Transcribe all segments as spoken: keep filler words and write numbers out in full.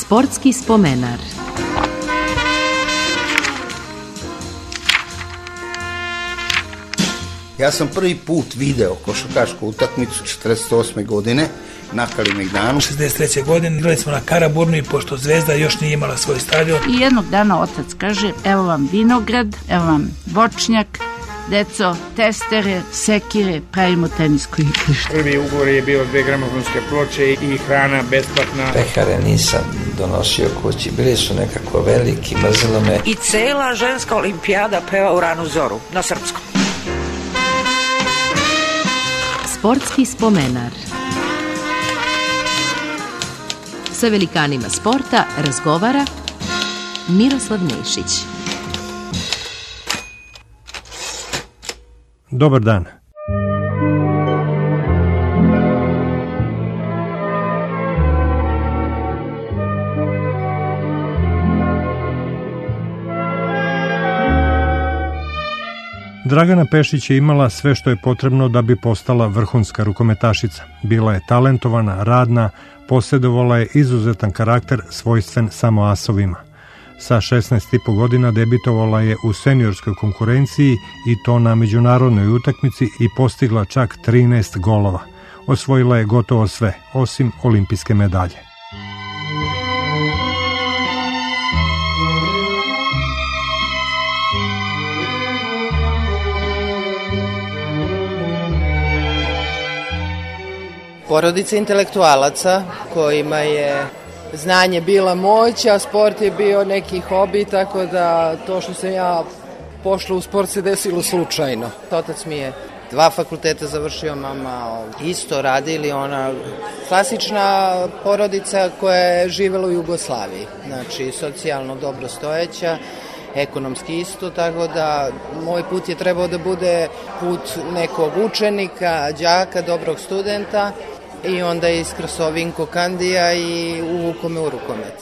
Sportski spomenar. Ja sam prvi put video košarkašku utakmicu četrdeset osme godine na Kalemegdanu. šezdeset treće godine igrali smo na Karaburnu i pošto Zvezda još nije imala svoj stadion. I jednog dana otac kaže, evo vam vinograd, evo vam voćnjak, deco, testere, sekire, pravimo tenisko igrište. Prvi ugovor je bio dve gramofonske ploče i hrana besplatna. Pehare nisam donosio kući, bili su nekako veliki, mrzelo me. I cela ženska olimpijada peva u ranu zoru, na srpskom. Sportski spomenar. Sa velikanima sporta razgovara Miroslav Nešić. Dobar dan. Dragana Pešić je imala sve što je potrebno da bi postala vrhunska rukometašica. Bila je talentovana, radna, posjedovala je izuzetan karakter svojstven samo asovima. Sa šesnaest i po godina debitovala je u seniorskoj konkurenciji i to na međunarodnoj utakmici i postigla čak trinaest golova. Osvojila je gotovo sve, osim olimpijske medalje. Porodica intelektualaca kojima je znanje bila moć, a sport je bio neki hobi, tako da to što sam ja pošla u sport se desilo slučajno. Otac mi je dva fakulteta završio, mama isto radili, ona klasična porodica koja je živela u Jugoslaviji, znači socijalno dobro stojeća, ekonomski isto, tako da moj put je trebao da bude put nekog učenika, đaka, dobrog studenta i onda je iskrasao Vinko Kandija i uvuko me u rukomet.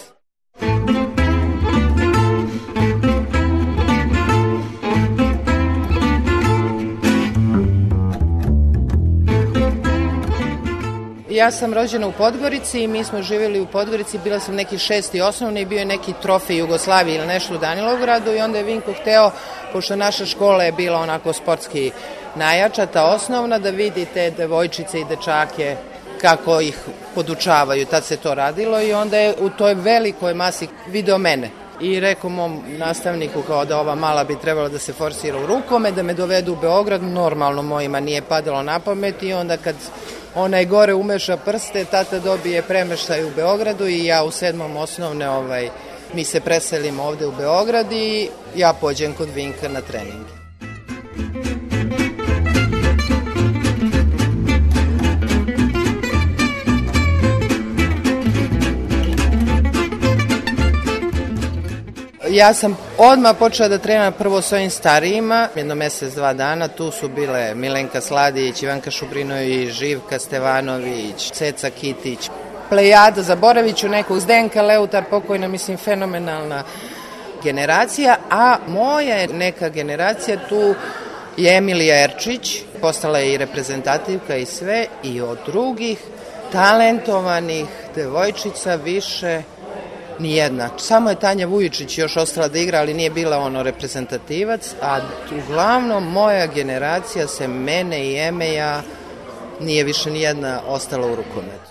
Ja sam rođena u Podgorici i mi smo živjeli u Podgorici, bila sam neki šesti osnovni i bio je neki trofej Jugoslavije ili nešto u Danilovgradu i onda je Vinko hteo, pošto naša škola je bila onako sportski najjača, ta osnovna, da vidi te devojčice i dečake kako ih podučavaju, tad se to radilo i onda je u toj velikoj masi video mene. I rekao mom nastavniku kao da ova mala bi trebala da se forsira u rukome, da me dovedu u Beograd, normalno mojima nije padalo na pamet i onda kad onaj gore umeša prste, tata dobije premeštaj u Beogradu i ja u sedmom osnovne ovaj, mi se preselimo ovde u Beograd i ja pođem kod Vinka na trening. Ja sam odmah počela da trenam prvo s ovim starijima, jedno mesec, dva dana, tu su bile Milenka Sladić, Ivanka Šubrinović, Živka Stevanović, Ceca Kitić, plejada, zaboravit ću nekog, Zdenka Leutar, pokojna, mislim, fenomenalna generacija, a moja je neka generacija, tu je Emilija Erčić, postala je i reprezentativka i sve, i od drugih talentovanih devojčica više nijedna. Samo je Tanja Vujičić još ostala da igra, ali nije bila ono reprezentativac, a uglavnom moja generacija se mene i Emeja nije više nijedna ostala u rukometu.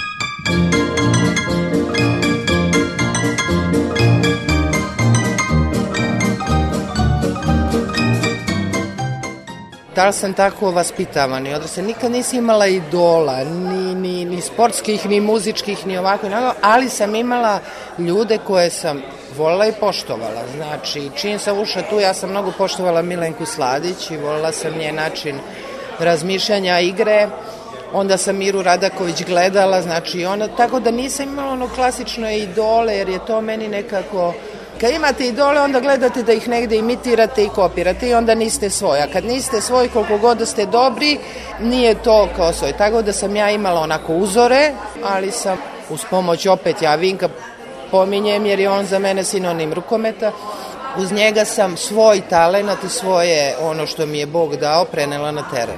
Da li sam tako vaspitavan i odrasla, nikad nisam imala idola, ni, ni, ni sportskih, ni muzičkih, ni ovako, ali sam imala ljude koje sam volila i poštovala. Znači, čim sam ušla tu, ja sam mnogo poštovala Milenku Sladić i volila sam njen način razmišljanja igre. Onda sam Miru Radaković gledala, znači ona, tako da nisam imala ono klasično idole, jer je to meni nekako... Kad imate idole, onda gledate da ih negde imitirate i kopirate i onda niste svoj. A kad niste svoj, koliko god da ste dobri, nije to kao svoj. Tako da sam ja imala onako uzore, ali sam uz pomoć opet ja Vinka pominjem, jer je on za mene sinonim rukometa. Uz njega sam svoj talenat i svoje ono što mi je Bog dao prenela na teren.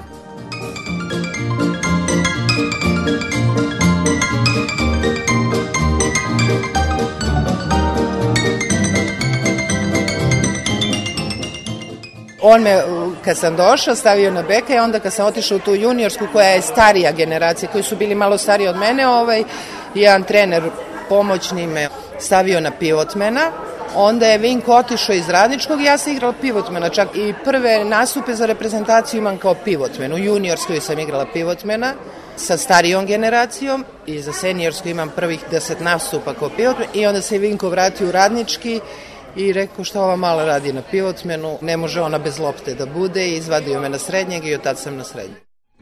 On me, kad sam došla, stavio na beka i onda kad sam otišla u tu juniorsku koja je starija generacija, koji su bili malo stariji od mene, ovaj, jedan trener pomoćni me stavio na pivotmena. Onda je Vinko otišao iz Radničkog i ja sam igrala pivotmena, čak i prve nastupe za reprezentaciju imam kao pivotmen. U juniorskoj sam igrala pivotmena sa starijom generacijom i za seniorsku imam prvih deset nastupa kao pivotmen i onda se Vinko vratio u Radnički i rekao što ova mala radi na pivotmenu, ne može ona bez lopte da bude i izvadio me na srednjeg i od tad sam na srednjeg.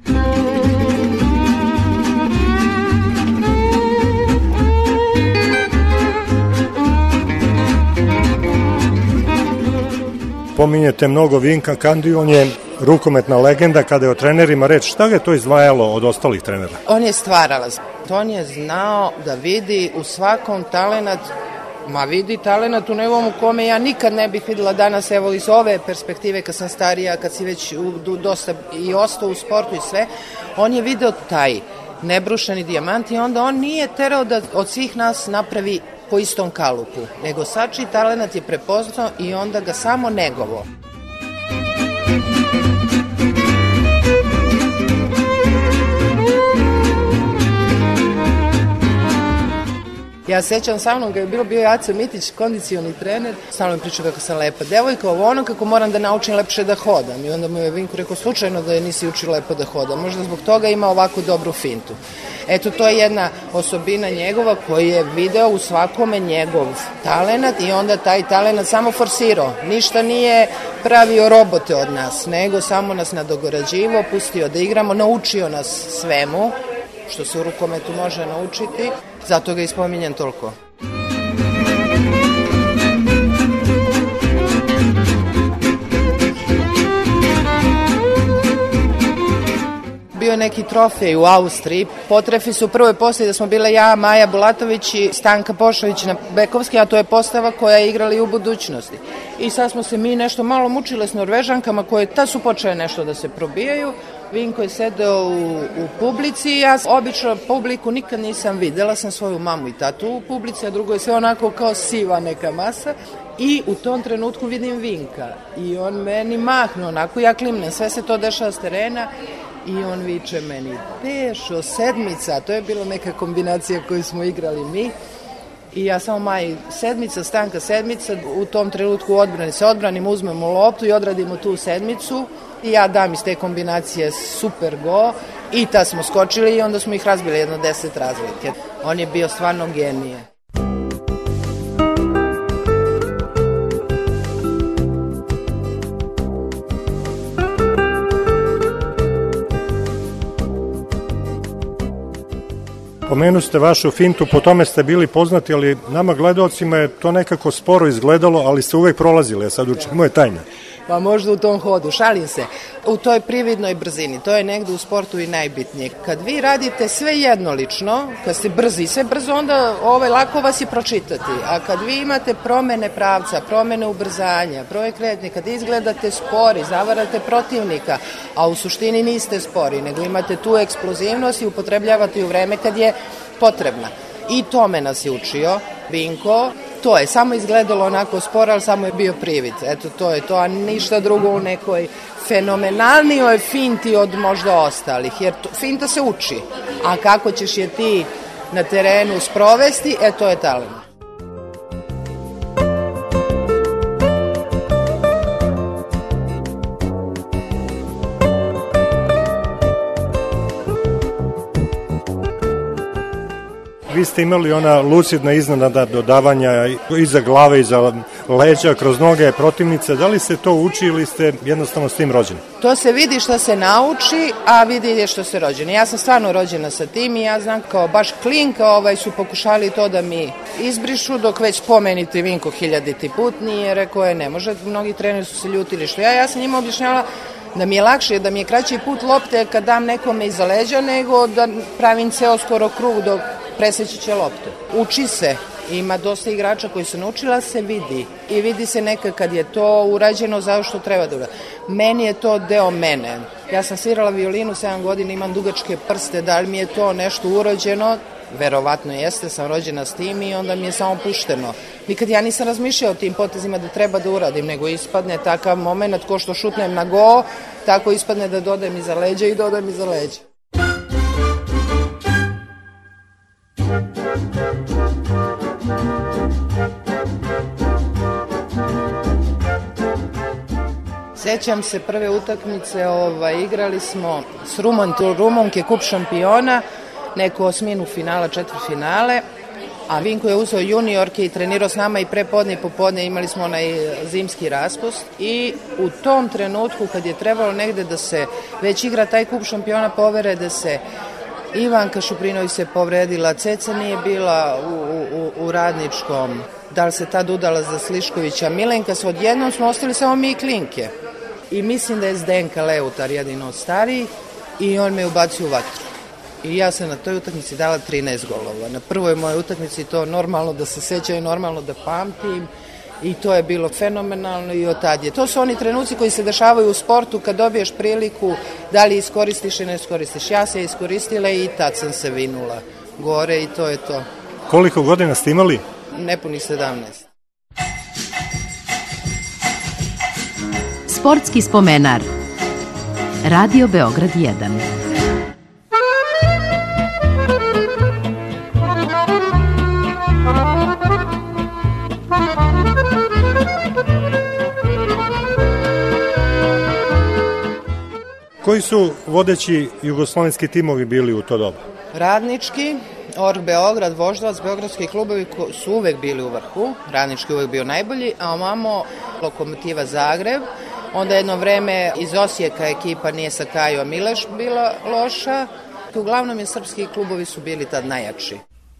Pominjete mnogo Vinka Kandiju, on je rukometna legenda. Kada je o trenerima reč, šta ga je to izdvajalo od ostalih trenera? On je stvaralac. On je znao da vidi u svakom talenat, ma vidi talenat u nekom u kome ja nikad ne bih videla danas, evo iz ove perspektive kad sam starija, kad si već u, dosta i ostao u sportu i sve, on je video taj nebrušeni dijamant i onda on nije terao da od svih nas napravi po istom kalupu, nego sačiji talenat je prepoznao i onda ga samo negovo. Ja sećam sa mnom, kada je bilo bio Jaca Mitić, kondicioni trener, stalno mi pričao kako sam lepa devojka, ovo ono, kako moram da naučim lepše da hodam. I onda mu je Vinko rekao, slučajno da je nisi učila lepo da hodam, možda zbog toga ima ovako dobru fintu. Eto, to je jedna osobina njegova koji je video u svakome njegov talenat i onda taj talenat samo forsirao. Ništa nije pravio robote od nas, nego samo nas nadogorađivo, pustio da igramo, naučio nas svemu, što se u rukometu može naučiti, zato ga ispominjem toliko. Bio je neki trofej u Austriji, potrefi su u prvoj postavi da smo bile ja, Maja Bulatović i Stanka Pošović na bekovski, a to je postava koja je igrala i u budućnosti. I sad smo se mi nešto malo mučile s Norvežankama koje ta su počele nešto da se probijaju. Vinko je sedeo u, u publici i ja obično publiku nikad nisam videla, sam svoju mamu i tatu u publici, a drugo je sve onako kao siva neka masa i u tom trenutku vidim Vinka i on meni mahne onako, ja klimnem, sve se to dešava s terena i on viče meni, Pešo, sedmica, to je bila neka kombinacija koju smo igrali mi. I ja samo Maji, sedmica, Stanka, sedmica, u tom trenutku odbrani se odbranim, uzmemo loptu i odradimo tu sedmicu i ja dam iz te kombinacije super go i ta smo skočili i onda smo ih razbili jedno deset razlike. On je bio stvarno genije. Pomenu ste vašu fintu, po tome ste bili poznati, ali nama gledaocima je to nekako sporo izgledalo, ali ste uvek prolazili, a sad u čemu je tajna? Pa možda u tom hodu, šalim se, u toj prividnoj brzini, to je negde u sportu i najbitnije. Kad vi radite sve jednolično, kad ste brzi i sve brzo, onda ovaj, lako vas je pročitati, a kad vi imate promene pravca, promene ubrzanja, broj kretnje, kad izgledate spori, zavarate protivnika, a u suštini niste spori, nego imate tu eksplozivnost i upotrebljavate ju vreme kad je potrebna. I tome nas je učio Vinko. To je samo izgledalo onako sporo, ali samo je bio privid. Eto, to je to, a ništa drugo u nekoj fenomenalnijoj finti od možda ostalih, jer to, finta se uči, a kako ćeš je ti na terenu sprovesti, e, to je talent. Vi ste imali ona lucidna iznenada dodavanja iza glave, iza leđa, kroz noge protivnice. Da li se to uči ili ste jednostavno s tim rođeni? To se vidi što se nauči, a vidi je što se rođeni. Ja sam stvarno rođena sa tim i ja znam kao baš klinka ovaj, su pokušali to da mi izbrišu, dok već pomeniti Vinko hiljaditi put nije, rekao je ne može, mnogi treneri su se ljutili što ja, ja sam njima objašnjavala da mi je lakše, da mi je kraći put lopte kad dam nekome iza leđa, nego da pravim ceo skoro krug dok preseći će loptu. Uči se Ima dosta igrača koji su naučila, se vidi. I vidi se nekad kad je to urađeno zato što treba da urađe. Meni je to deo mene. Ja sam svirala violinu sedam godina, imam dugačke prste, da li mi je to nešto urođeno? Verovatno jeste, sam rođena s tim i onda mi je samo pušteno. Nikad ja nisam razmišljala o tim potezima da treba da uradim, nego ispadne takav moment ko što šutnem na go, tako ispadne da dodam iza leđa i dodam iza leđa. Sećam se prve utakmice, ovaj, igrali smo s Rumonke, Rumonke kup šampiona, neku osminu finala, četvrtfinale, a Vinko je uzeo juniorke i trenirao s nama i prepodne i popodne, imali smo onaj zimski raspust i u tom trenutku kad je trebalo negde da se već igra taj kup šampiona povrede se Ivanka Šuprinović se povredila, Ceca nije bila u, u, u Radničkom, da li se tad udala za Sliškovića, Milenka se odjednom smo ostali samo mi i klinke. I mislim da je Zdenka Leutar jedino od starijih i on me ubacio u vatru. I ja sam na toj utakmici dala trinaest golova. Na prvoj mojoj utakmici to normalno da se sećam i normalno da pamtim i to je bilo fenomenalno i od tad je. To su oni trenuci koji se dešavaju u sportu kad dobiješ priliku da li iskoristiš i ne iskoristiš. Ja se iskoristila i tad sam se vinula gore i to je to. Koliko godina ste imali? Nepunih sedamnaest. Sportski spomenar. Radio Beograd jedan. Koji su vodeći jugoslovenski timovi bili u to doba? Radnički, Org Beograd, Voždovac, beogradski klubovi su uvek bili u vrhu, Radnički uvek bio najbolji, a imamo Lokomotiva Zagreb, onda jedno vreme iz Osijeka ekipa nije Sakajo Mileš bila loša, uglavnom je srpski klubovi su bili tad najjači.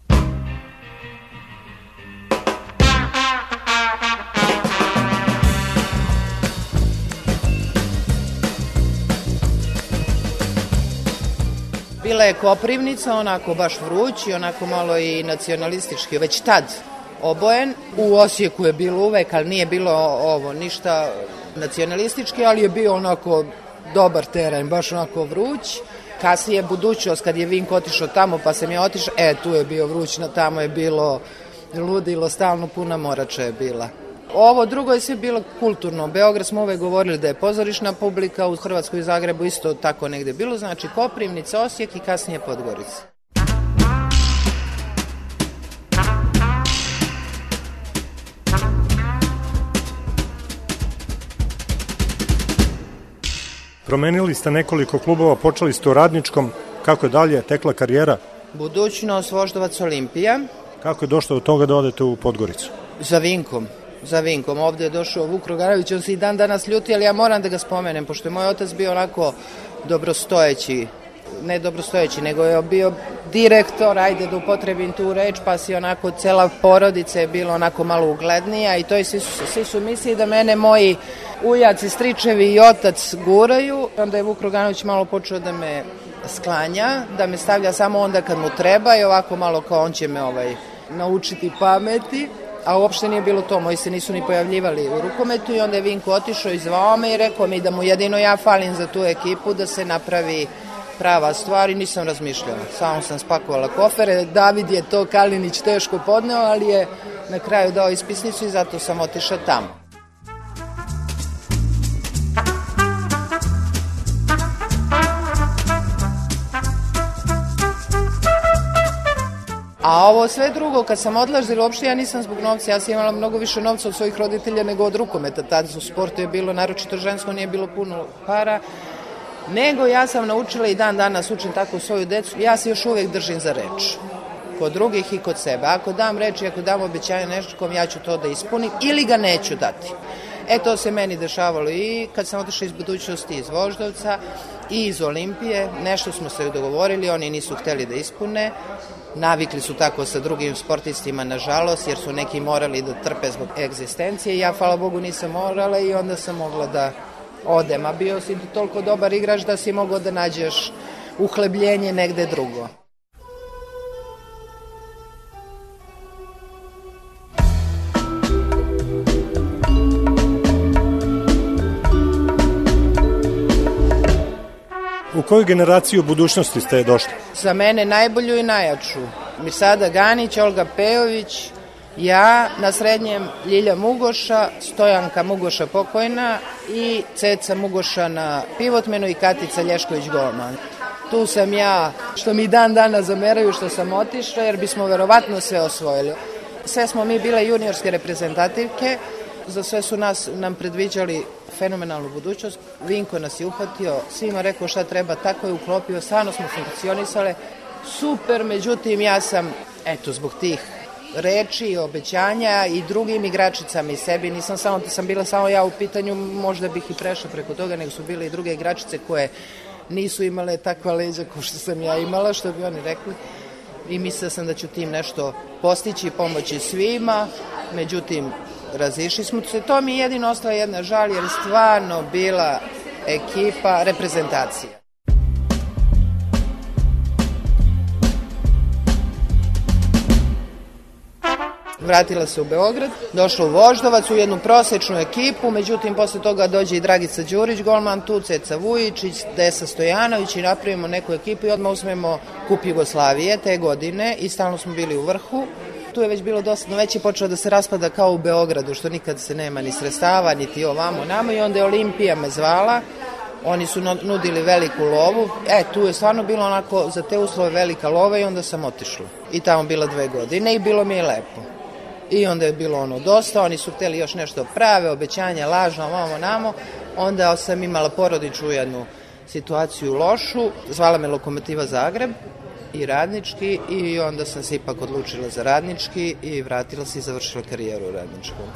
Bila je Koprivnica, onako baš vruć i onako malo i nacionalistički, već tad obojen. U Osijeku je bilo uvek, ali nije bilo ovo ništa nacionalistički, ali je bio onako dobar teren, baš onako vruć. Kasnije budućnost, kad je Vinko otišao tamo, pa sam ja otišao, e, tu je bio vrućno, tamo je bilo ludilo, stalno puna morača je bila. Ovo drugo je sve bilo kulturno. Beograd smo uvek govorili da je pozorišna publika, u Hrvatskoj i Zagrebu isto tako negde bilo, znači Koprivnica, Osijek i kasnije Podgorica. Promenili ste nekoliko klubova, počeli ste u Radničkom, kako je dalje tekla karijera? Budućnost, Voždovac, Olimpija. Kako je došlo do toga da odete u Podgoricu? Za Vinkom. Za Vinkom. Ovde je došao Vuk Roganović, on se i dan danas ljuti, ali ja moram da ga spomenem, pošto je moj otac bio onako dobrostojeći, ne dobrostojeći, nego je bio direktor, ajde da upotrebim tu reč, pa si onako cela porodica je bila onako malo uglednija i to i svi su, svi su mislili da mene moji ujaci, stričevi i otac guraju. Onda je Vuk Roganović malo počeo da me sklanja, da me stavlja samo onda kad mu treba i ovako malo kao on će me ovaj, naučiti pameti. A uopšte nije bilo to, moji se nisu ni pojavljivali u rukometu i onda je Vinko otišao i zvao me i rekao mi da mu jedino ja falim za tu ekipu, da se napravi prava stvar i nisam razmišljala. Samo sam spakovala kofere, David je to Kalinić teško podneo, ali je na kraju dao ispisnicu i zato sam otišao tamo. A ovo sve drugo, kad sam odlazila, uopšte ja nisam zbog novca, ja sam imala mnogo više novca od svojih roditelja nego od rukometa. Tad u sportu je bilo, naročito žensko, nije bilo puno para, nego ja sam naučila i dan danas učim tako svoju decu, ja se još uvek držim za reč. Kod drugih i kod sebe. Ako dam reč i ako dam obećanje nečkom, ja ću to da ispunim ili ga neću dati. E, to se meni dešavalo i kad sam otišla iz Budućnosti, iz Voždovca i iz Olimpije, nešto smo se dogovorili, oni nisu hteli da ispune, navikli su tako sa drugim sportistima, nažalost, jer su neki morali da trpe zbog egzistencije i ja, hvala Bogu, nisam morala i onda sam mogla da odem, a bio si toliko dobar igrač da si mogao da nađeš uhlebljenje negde drugo. koju generaciju budućnosti ste došli? Za mene najbolju i najjaču. Mirsada Ganić, Olga Pejović, ja, na srednjem Ljilja Mugoša, Stojanka Mugoša pokojna i Ceca Mugoša na pivotmenu i Katica Lješković golman. Tu sam ja, što mi dan dana zameraju što sam otišla, jer bismo verovatno sve osvojili. Sve smo mi bile juniorske reprezentativke, za sve su nas nam predviđali fenomenalnu budućnost. Vinko nas je uhvatio, svima rekao šta treba, tako je uklopio, stvarno smo funkcionisale. Super, međutim ja sam, eto, zbog tih reči i obećanja i drugim igračicama i sebi, nisam samo, sam bila samo ja u pitanju, možda bih i prešla preko toga, nego su bile i druge igračice koje nisu imale takva leđa kao što sam ja imala, što bi oni rekli. I mislila sam da ću tim nešto postići i pomoći svima, međutim, razišli smo se. To mi je jedino ostala jedna žal, jer je stvarno bila ekipa reprezentacija. Vratila se u Beograd, došla u Voždovac u jednu prosečnu ekipu, međutim posle toga dođe i Dragica Đurić, golman tu, Ceca Vujičić, Desa Stojanović i napravimo neku ekipu i odmah uzmemo Kup Jugoslavije te godine i stalno smo bili u vrhu. Tu je već bilo dosadno, već je počeo da se raspada kao u Beogradu, što nikad se nema ni sredstava, niti ovamo nama, i onda je Olimpija me zvala, oni su nudili veliku lovu, e, tu je stvarno bilo onako za te uslove velika lova i onda sam otišla. I tamo bila dve godine i bilo mi je lepo. I onda je bilo ono dosta, oni su hteli još nešto prave, obećanja, lažno, ovamo namo, onda sam imala porodičnu jednu situaciju lošu, zvala me Lokomotiva Zagreb i Radnički i onda sam se ipak odlučila za Radnički i vratila se i završila karijeru u Radničkom.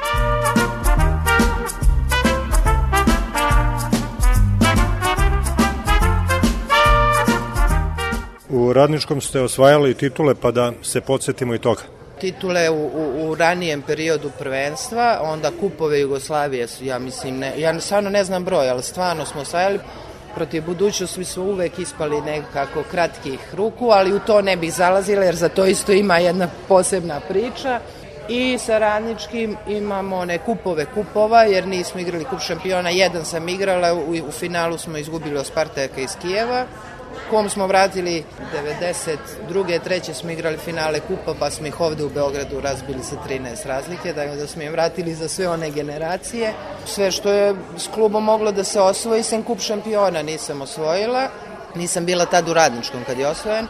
U Radničkom ste osvajali titule, pa da se podsjetimo i toga. Titule u, u, u ranijem periodu prvenstva, onda kupove Jugoslavije su, ja mislim, ne, ja stvarno ne znam broj, ali stvarno smo osvajali. Protiv budućnosti smo uvek ispali nekako kratkih ruku, ali u to ne bih zalazila, jer za to isto ima jedna posebna priča. I sa Radničkim imamo one kupove kupova, jer nismo igrali kup šampiona, jedan sam igrala, u, u finalu smo izgubili od Spartaka iz Kijeva, kom smo vratili devedeset druge treće smo igrali finale kupa, pa smo ih ovde u Beogradu razbili sa trinaest razlike, tako da smo im vratili za sve one generacije. Sve što je s klubom moglo da se osvoji, sem kup šampiona nisam osvojila, nisam bila tad u Radničkom kad je osvojen.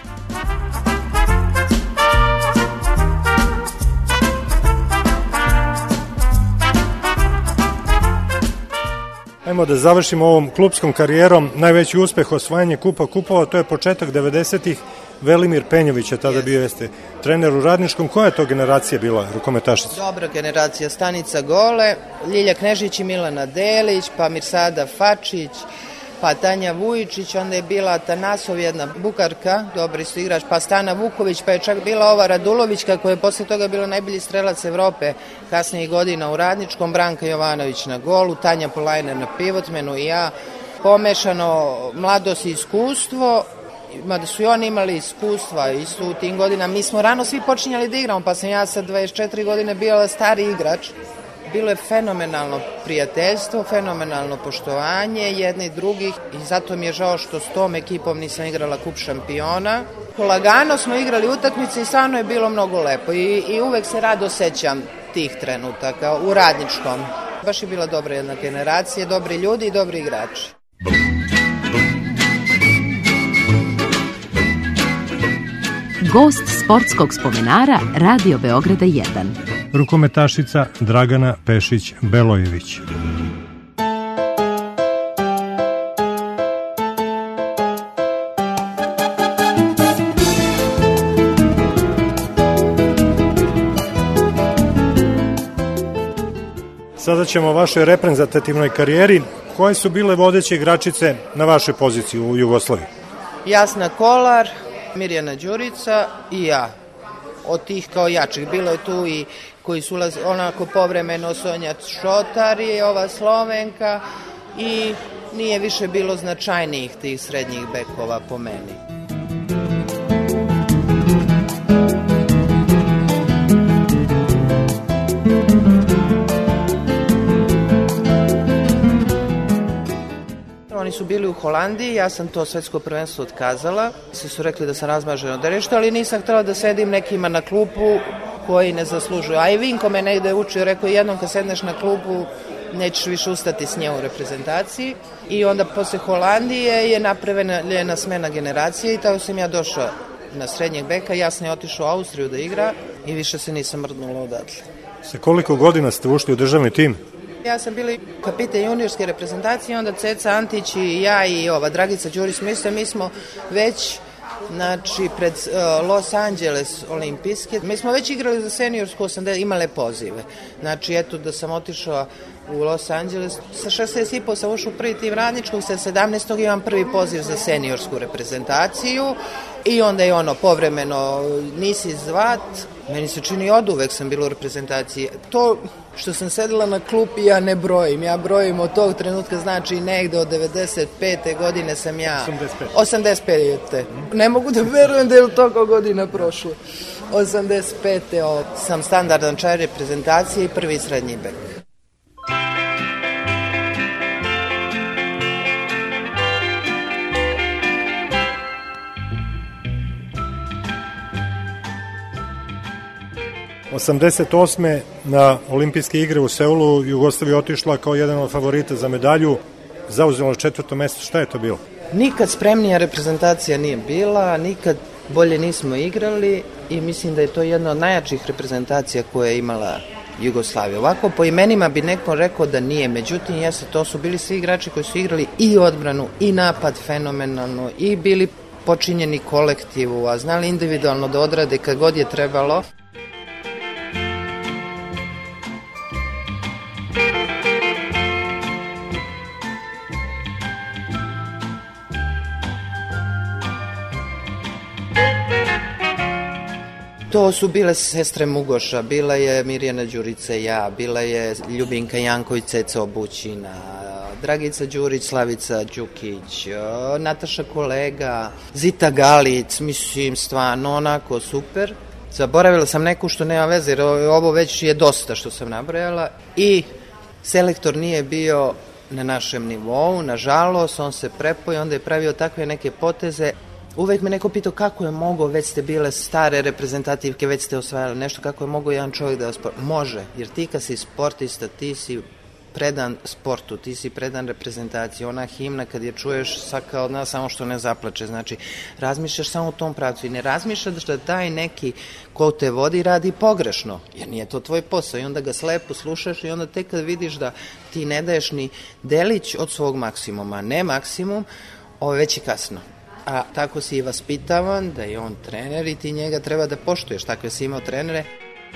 Ajmo da završimo ovom klupskom karijerom. Najveći uspeh osvajanje kupa kupova, to je početak devedesetih. Velimir Penjović je tada bio jeste trener u Radničkom. Koja je to generacija bila rukometašica? Dobra generacija, Stanica Gole, Ljilja Knežić i Milana Delić, pa Mirsada Fačić, pa Tanja Vujičić, onda je bila Tanasov, jedna bukarka, dobar isto igrač, pa Stana Vuković, pa je čak bila ova Radulovićka koja je posle toga bila najbolji strelac Evrope kasnijih godina u Radničkom, Branka Jovanović na golu, Tanja Polajner na pivotmenu i ja. Pomešano mladost i iskustvo, mada su i oni imali iskustva isto u tim godinama. Mi smo rano svi počinjali da igramo, pa sam ja sa dvadeset četiri godine bila stari igrač. Bilo je fenomenalno prijateljstvo, fenomenalno poštovanje jedni drugih i zato mi je žao što s tom ekipom nisam igrala kup šampiona. Lagano smo igrali utakmice i stvarno je bilo mnogo lepo i, i uvek se rado sećam tih trenutaka u Radničkom. Baš je bila dobra jedna generacija, dobri ljudi i dobri igrači. Gost sportskog spomenara Radio Beograda jedan. Rukometašica Dragana Pešić-Belojević. Sada ćemo o vašoj reprezentativnoj karijeri. Koje su bile vodeće igračice na vašoj poziciji u Jugoslaviji? Jasna Kolar, Mirjana Đurica i ja. Od tih kao jačih. Bilo je tu i koji su ulazi, onako povremeno Sonja Šotar i ova Slovenka i nije više bilo značajnijih tih srednjih bekova po meni. Oni su bili bili u Holandiji, ja sam to svetsko prvenstvo otkazala. Svi su rekli da sam razmažena derišta, ali nisam htjela da sedim nekima na klupu koji ne zaslužuju. A i Vinko me negde učio, rekao jednom kad sedneš na klupu nećeš više ustati s nje u reprezentaciji. I onda posle Holandije je napravljena smena generacije i tako sam ja došla na srednjeg beka, jasno je otišao u Austriju da igra i više se nisam mrdnula odatle. Sa koliko godina ste ušli u državni tim? Ja sam bila kapitan juniorske reprezentacije, onda Ceca Antić i ja i ova Dragica Đurić Misto, mi smo već znači pred uh, Los Angeles olimpijske, mi smo već igrali za seniorsku osamdeset, imale pozive. Znači eto da sam otišla u Los Angeles, sa šesnaest i po sam ušla u prvi tim radničkog, sa sedamnaestog imam prvi poziv za seniorsku reprezentaciju i onda je ono povremeno nisi zvat, meni se čini od uvek sam bila u reprezentaciji. To što sam sedela na klupi ja ne brojim, ja brojim od tog trenutka, znači negde od devedeset pete godine sam ja... osamdeset pete. osamdeset pete. Ne mogu da verujem da je toliko godina prošlo. osamdeset pete O, sam standardan čar reprezentacije i prvi srednji bek. osamdeset osme na olimpijske igre u Seulu Jugoslavija otišla kao jedan od favorita za medalju, zauzela četvrto mesto. Šta je to bilo? Nikad spremnija reprezentacija nije bila, nikad bolje nismo igrali i mislim da je to jedna od najjačih reprezentacija koje je imala Jugoslavija. Ovako po imenima bi neko rekao da nije, međutim jeste, to su bili svi igrači koji su igrali i odbranu i napad fenomenalno i bili počinjeni kolektivu, a znali individualno da odrade kad god je trebalo. To su bile sestre Mugoša, bila je Mirjana Đurica i ja, bila je Ljubinka Janković, Ceca Obućina, Dragica Đurić, Slavica Đukić, Nataša Kolega, Zita Galic, mislim stvarno onako super. Zaboravila sam neku što nema veze, jer ovo već je dosta što sam nabrojala i selektor nije bio na našem nivou, nažalost, on se prepao i onda je pravio takve neke poteze. Uvek me neko pitao kako je mogao, već ste bile stare reprezentativke, već ste osvajali nešto, kako je mogao jedan čovjek da vas... Može, jer ti kad si sportista, ti si predan sportu, ti si predan reprezentaciji, ona himna kad je čuješ svaka od nas samo što ne zaplače, znači razmišljaš samo u tom pravcu i ne razmišljaš da taj neki ko te vodi radi pogrešno, jer nije to tvoj posao i onda ga slepo slušaš i onda tek kad vidiš da ti ne daješ ni delić od svog maksimuma, ne maksimum, ovo već je kasno. A tako si i vaspitavan da je on trener i ti njega treba da poštuješ, takve si imao trenere.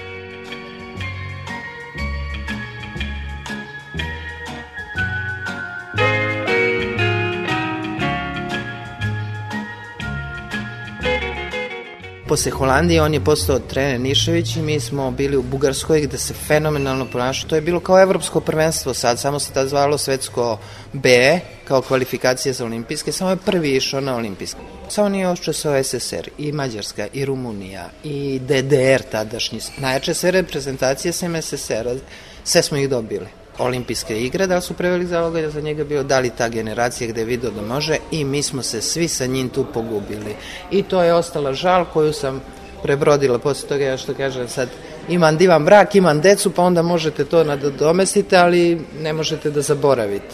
Posle Holandije on je postao trener Nišević i mi smo bili u Bugarskoj gde se fenomenalno ponašao. To je bilo kao evropsko prvenstvo sad, samo se tad zvalo svetsko B, kao kvalifikacije za olimpijske, samo je prvi išao na olimpijske. Samo nije oščesao S S R, i Mađarska, i Rumunija, i D D R tadašnji. Najjače sve reprezentacije sem S S R-a, sve smo ih dobili. Olimpijske igre, da li su preveli zaloga za njega bio, da li ta generacija gde je vidio da može i mi smo se svi sa njim tu pogubili. I to je ostala žal koju sam prebrodila posle toga, ja što kažem sad, imam divan brak, imam decu, pa onda možete to nadomestiti, ali ne možete da zaboravite.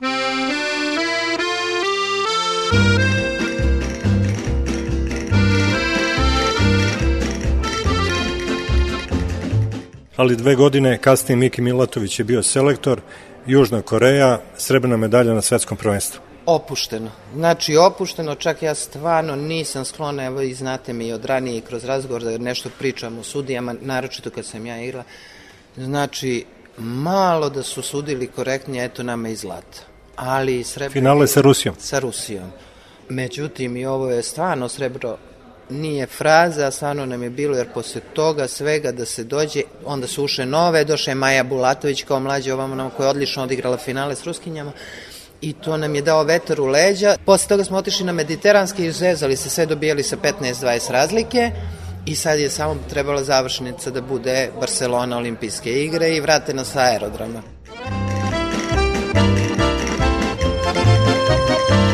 Ali dve godine kasnije Miki Milatović je bio selektor, Južna Koreja, srebrna medalja na svetskom prvenstvu. Opušteno. Znači opušteno, čak ja stvarno nisam sklona, evo i znate mi od ranije kroz razgovor da nešto pričam o sudijama, naročito kad sam ja igrala. Znači, malo da su sudili korektnije, eto nama i zlata. Ali srebro... Finale sa Rusijom. Sa Rusijom. Međutim, i ovo je stvarno srebro, nije fraza, stvarno nam je bilo, jer posle toga svega da se dođe, onda su uše nove, došla je Maja Bulatović kao mlađa ovamo nam koja je odlično odigrala finale s Ruskinjama i to nam je dao vetar u leđa. Posle toga smo otišli na Mediteranski i zezali se, sve dobijali sa petnaest dvadeset razlike i sad je samo trebala završnica da bude Barcelona olimpijske igre i vrate nas sa aerodroma.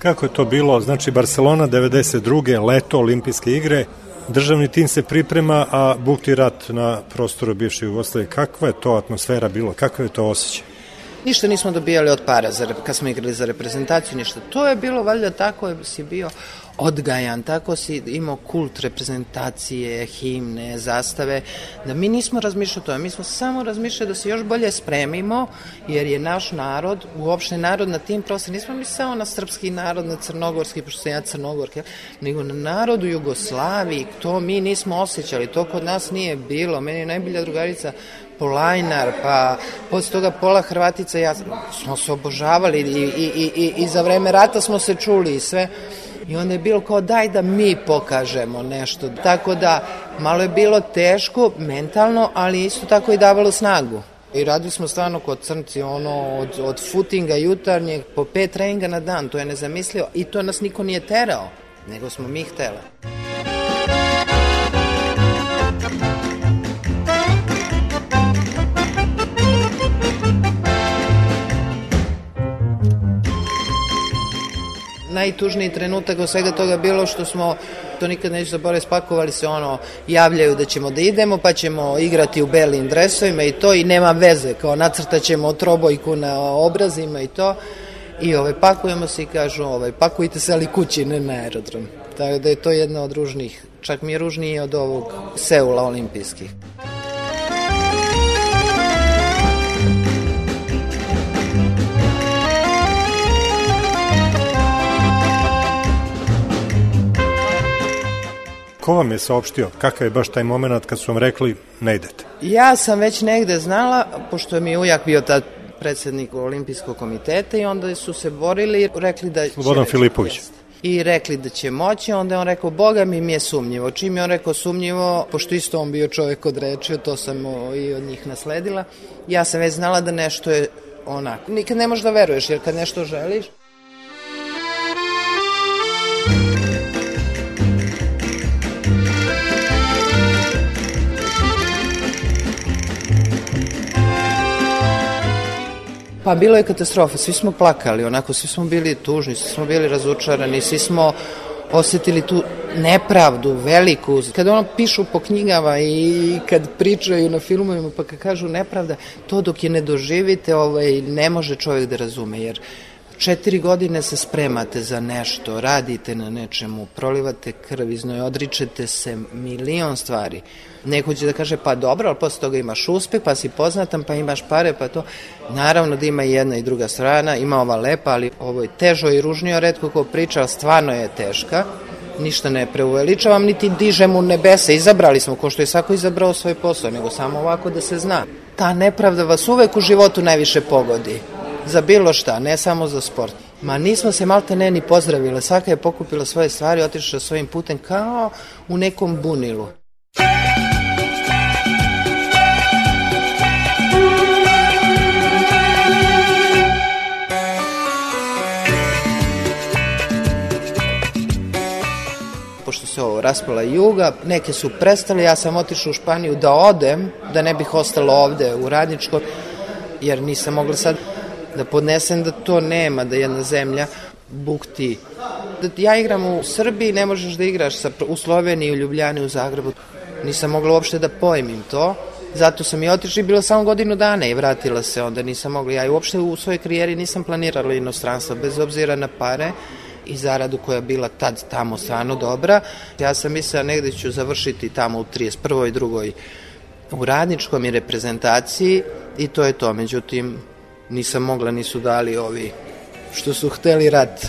Kako je to bilo? Znači, Barcelona devedeset druge leto, olimpijske igre, državni tim se priprema, a bukti rat na prostoru bivše Jugoslavije. Kakva je to atmosfera bilo? Kakva je to osjećaj? Ništa nismo dobijali od para za, kad smo igrali za reprezentaciju, ništa. To je bilo, valjda, tako si bio odgajan, tako si imao kult reprezentacije, himne, zastave, da mi nismo razmišljali o tome, mi smo samo razmišljali da se još bolje spremimo, jer je naš narod, uopšte narod na tim prostorima, nismo mi samo na srpski narod, na crnogorski, pošto sam ja crnogorke, nego na narod u Jugoslaviji, to mi nismo osjećali, to kod nas nije bilo. Meni je najbolja drugarica Polajnar, pa posle toga Pola Hrvatica, ja smo se obožavali i, i, i, i, i za vreme rata smo se čuli i sve. I onda je bilo kao daj da mi pokažemo nešto. Tako da malo je bilo teško mentalno, ali isto tako i davalo snagu. I radili smo stvarno kod crnci, ono, od, od footinga jutarnjeg po pet treninga na dan, to je nezamislivo. I to nas niko nije terao, nego smo mi hteli. Najtužniji trenutak od svega toga bilo što smo, to nikad neću zaboraviti, spakovali se, ono, javljaju da ćemo da idemo, pa ćemo igrati u belim dresovima i to, i nema veze, kao nacrtat ćemo trobojku na obrazima i to, i ovaj, pakujemo se i kažu, ovaj, pakujte se, ali kući, ne na aerodrom. Tako da je to jedna od ružnijih, čak mi je ružnije od ovog Seula olimpijskih. Ko vam je saopštio? Kakav je baš taj moment kad su vam rekli ne idete? Ja sam već negde znala, pošto mi je ujak bio tad predsednik olimpijskog komiteta, i onda su se borili i rekli da će... Slobodan Filipović. I rekli da će moći, onda je on rekao, Boga mi mi je sumnjivo. Čim je on rekao sumnjivo, pošto isto on bio čovjek od reči, to sam i od njih nasledila, ja sam već znala da nešto je onako. Nikad ne možeš da veruješ, jer kad nešto želiš... Pa bilo je katastrofa, svi smo plakali, onako, svi smo bili tužni, svi smo bili razočarani, svi smo osjetili tu nepravdu veliku. Kad ono pišu po knjigama i kad pričaju na filmovima, pa kad kažu nepravda, to dok je ne doživite, ovaj, ne može čovjek da razume, jer četiri godine se spremate za nešto, radite na nečemu, prolivate krv, iznoj, odričete se milion stvari. Neko će da kaže, pa dobro, ali posle toga imaš uspeh, pa si poznatan, pa imaš pare, pa to. Naravno da ima i jedna i druga strana, ima ova lepa, ali ovo je težo i ružnije, retko ko priča, ali stvarno je teška. Ništa ne preuveličavam, niti dižem u nebese, izabrali smo, ko što je svako izabrao svoj posao, nego samo ovako da se zna. Ta nepravda vas uvek u životu najviše pogodi, za bilo šta, ne samo za sport. Ma nismo se malte ne ni pozdravile, svaka je pokupila svoje stvari, otišla svojim putem kao u nekom bunilu. Pošto se ovo raspala Juga, neke su prestali, ja sam otišla u Španiju da odem, da ne bih ostala ovde u Radničkom, jer nisam mogla sad da podnesem da to nema, da jedna zemlja bukti. Da ja igram u Srbiji, ne možeš da igraš sa, u Sloveniji, u Ljubljani, u Zagrebu. Nisam mogla uopšte da pojmim to, zato sam i otišla i bila samo godinu dana i vratila se, onda nisam mogla. Ja i uopšte u svojoj karijeri nisam planirala inostranstvo, bez obzira na pare i zaradu koja je bila tad tamo stvarno dobra. Ja sam mislila negde ću završiti tamo u trideset prvoj i drugoj u Radničkom i reprezentaciji i to je to. Međutim, nisam mogla, nisu dali ovi što su hteli rat.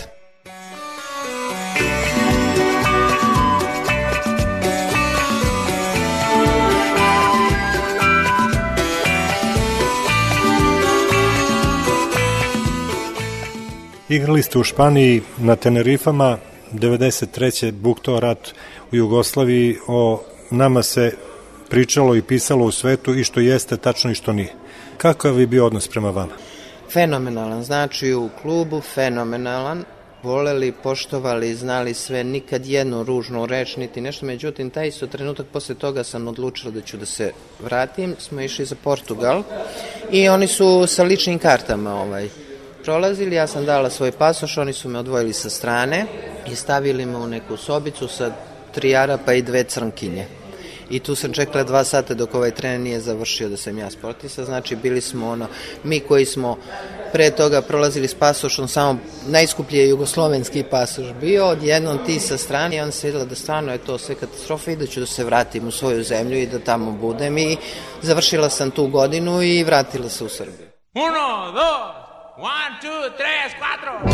Igrali ste u Španiji na Tenerifama, devedeset treće buktao rat u Jugoslaviji, o nama se pričalo i pisalo u svetu i što jeste tačno i što nije. Kakav je bio odnos prema vama? Fenomenalan, znači u klubu fenomenalan, voleli, poštovali, znali sve, nikad jednu ružnu reč, niti nešto, međutim, taj isto trenutak posle toga sam odlučila da ću da se vratim, smo išli za Portugal i oni su sa ličnim kartama ovaj, prolazili, ja sam dala svoj pasoš, oni su me odvojili sa strane i stavili me u neku sobicu sa tri Arapa i dve crnkinje. I tu sam čekala dva sata dok ovaj trener nije završio da sam ja sportista, znači bili smo ono, mi koji smo pre toga prolazili s pasošom, samo najskuplji je jugoslovenski pasoš bio, odjednom ti sa strane i on se videla da stvarno je to sve katastrofa i da ću da se vratim u svoju zemlju i da tamo budem i završila sam tu godinu i vratila se u Srbiju. Uno, dos, one, two, tres, cuatro.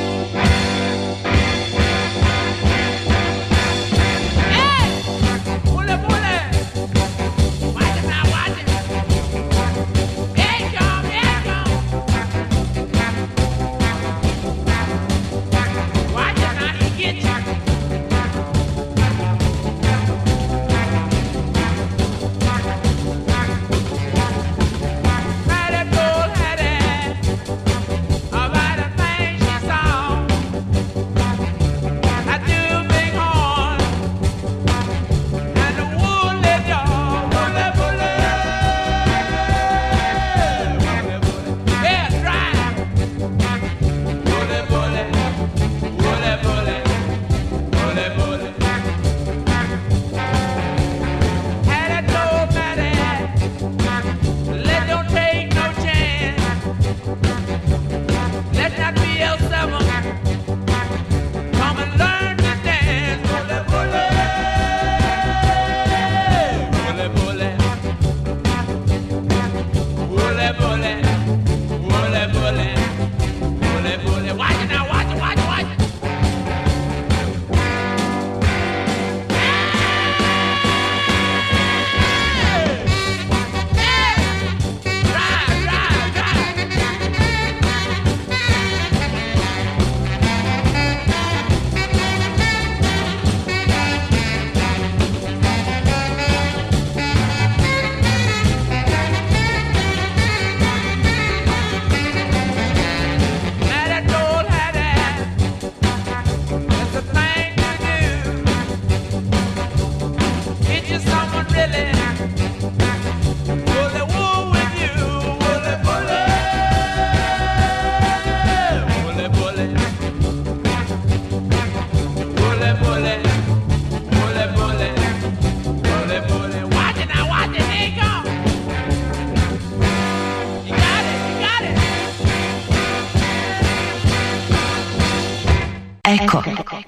Eko.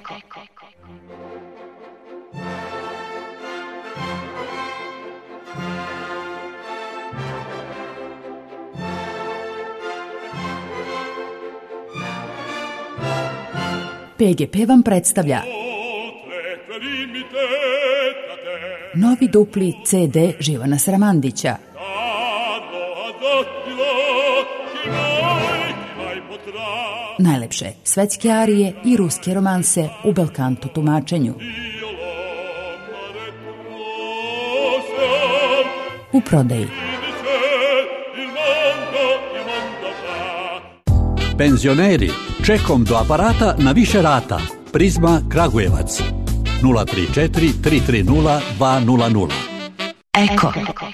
P G P vam predstavlja novi dupli C D Živana Sramandića. Najlepše svetske arije i ruske romanse u belkanto tumačenju. U prodaji. Penzioneri, čekom do aparata na više rata. Prizma Kragujevac. nula tri četiri tri tri nula dva nula nula. Eko.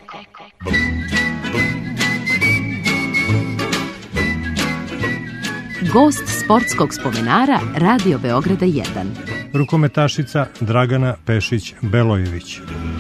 Gost sportskog spomenara Radio Beograda jedan. Rukometašica Dragana Pešić-Belojević.